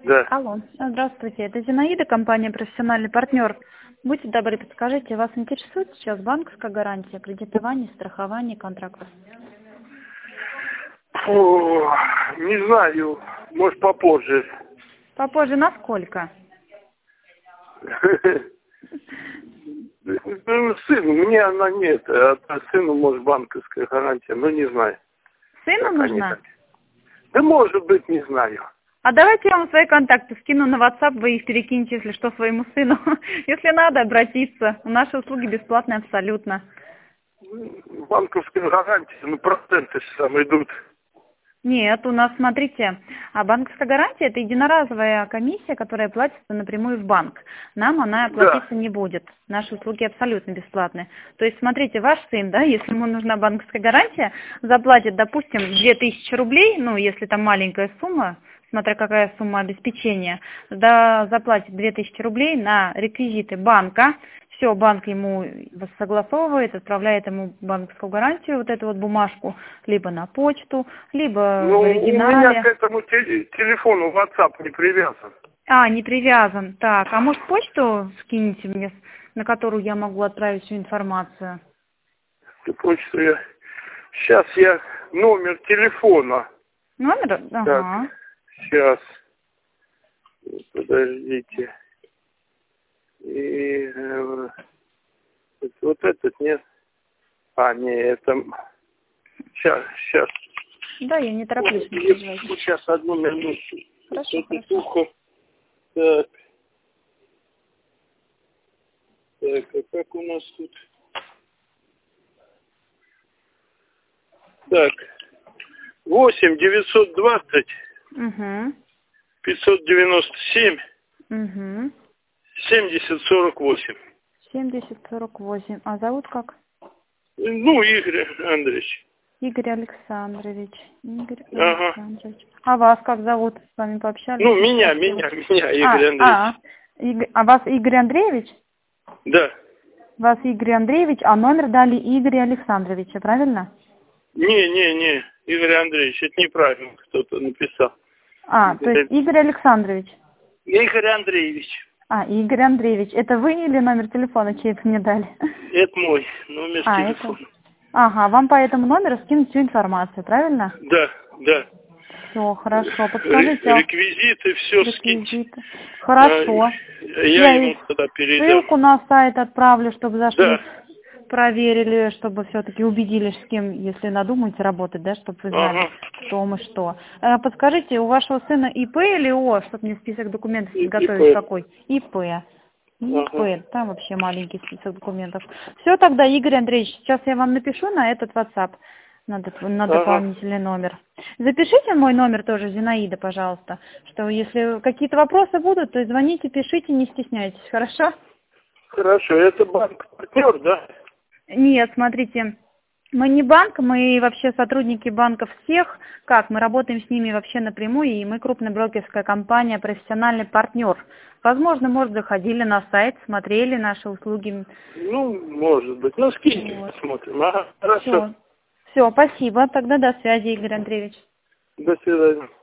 Да. Алло, здравствуйте, это Зинаида, компания «Профессиональный партнер». Будьте добры, подскажите, вас интересует сейчас банковская гарантия, кредитование, страхование контрактов? Фу, не знаю, может попозже. Попозже на сколько? Сыну, мне она нет, а сыну может банковская гарантия, но не знаю. Сыну Как они нужна? так. Да может быть, не знаю. А давайте я вам свои контакты скину на WhatsApp, вы их перекиньте, если что, своему сыну. Если надо, обратиться. Наши услуги бесплатные абсолютно. Банковская гарантия, ну проценты сам идут. Нет, у нас, смотрите, банковская гарантия – это единоразовая комиссия, которая платится напрямую в банк. Нам она платиться не будет. Наши услуги абсолютно бесплатные. То есть, смотрите, ваш сын, да, если ему нужна банковская гарантия, заплатит, допустим, 2000 рублей, ну, если там маленькая сумма, смотря какая сумма обеспечения, да, заплатит 2000 рублей на реквизиты банка. Все, банк ему согласовывает, отправляет ему банковскую гарантию, вот эту вот бумажку, либо на почту, либо в оригинале. У меня к этому телефону WhatsApp не привязан. Не привязан. Так, а может почту скинете мне, на которую я могу отправить всю информацию? Почту я... Сейчас я номер телефона. Номер? Ага. Так, сейчас. Подождите. И вот этот нет. Не, это... Сейчас. Да, я не тороплюсь. Сейчас, одну минуту. Хорошо. Так. Так, а как у нас тут? Так. 8 920 597 70 48. 7048. А зовут как? Ну, Игорь Андреевич. Игорь Александрович. Александрович. А вас как зовут? С вами пообщались? Ну, меня, Игорь Андреевич. А вас Игорь Андреевич? Да. Вас Игорь Андреевич, а номер дали Игоря Александровича, правильно? Не, Игорь Андреевич, это неправильно кто-то написал. То есть Игорь Александрович? Игорь Андреевич. Игорь Андреевич. Это вы или номер телефона чей-то мне дали? Это мой номер телефона. Вам по этому номеру скинуть всю информацию, правильно? Да. Все, хорошо. Подскажите. Реквизиты, все скиньте. Хорошо. Я ему тогда передам. Ссылку на сайт отправлю, чтобы зашли, проверили, чтобы все-таки убедились, с кем, если надумаете работать, да, чтобы вы знали, кто мы что. Подскажите, у вашего сына ИП или ООО, чтобы мне список документов подготовить какой? ИП. Там вообще маленький список документов. Все тогда, Игорь Андреевич, сейчас я вам напишу на этот WhatsApp, на дополнительный номер. Запишите мой номер тоже, Зинаида, пожалуйста, что если какие-то вопросы будут, то звоните, пишите, не стесняйтесь, хорошо? Хорошо, это банк-партнер, да? Нет, смотрите, мы не банк, мы вообще сотрудники банков всех. Мы работаем с ними вообще напрямую, и мы крупная брокерская компания, профессиональный партнер. Возможно, может, заходили на сайт, смотрели наши услуги. Ну, может быть. Ну, скиньте, посмотрим. Хорошо. Все, спасибо. Тогда до связи, Игорь Андреевич. До свидания.